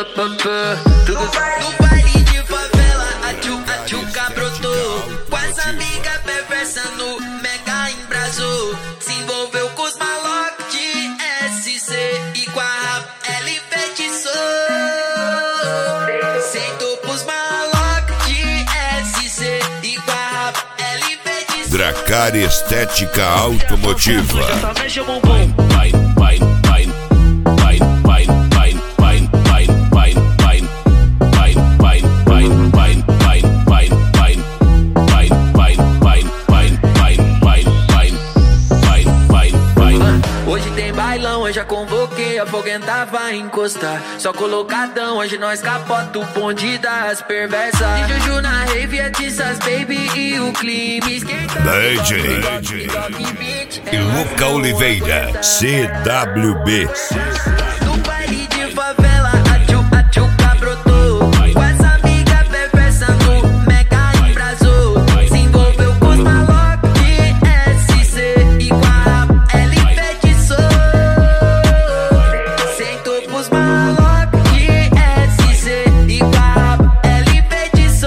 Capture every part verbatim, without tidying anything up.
No baile de favela, a tchu, a tchuca brotou. Com as amigas perversas no mega embrasou. Se envolveu com os malocos de S C e com a rap ela enfeitiçou. Sentou pros malocos de S C e com a rap ela enfeitiçou. Dracar Estética Automotiva. Hoje tem bailão, hoje já convoquei, a foguenta vai encostar. Só colocadão, hoje nós capota o bonde das perversas. E Juju na rave, é Tissas Baby e o clima esquenta. D J e Luca Oliveira, C W B. No baile de favela, a tchu, a tchuca brotou. Com as amigas perversas no mega embrasou. Se envolveu com os malocos de S C e com a rap ela enfeitiçou. Sentou pros malocos de S C e com a rap ela enfeitiçou.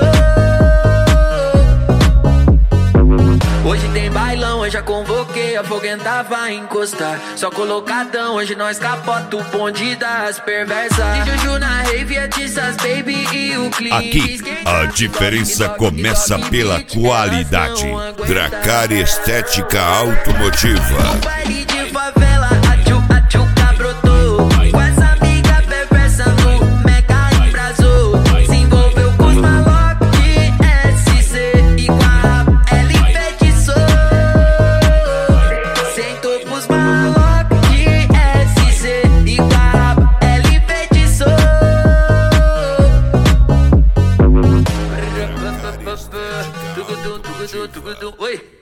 Hoje tem bailão, hoje já convoquei, a foguenta vai encostar. Só colocadão, hoje nós capota o bonde das perversas. E Juju na rave, é Tissas Baby e o clima. Aqui a diferença começa pela qualidade. Dracar Estética Automotiva. No baile de favela, a tchu, a tchuca brotou. Com as amigas perversas no mega embrasou. Se envolveu com os malocos de S C e com a rap ela enfeitiçou. Sentou pros malocos de S C e com a rap ela enfeitiçou. Oi.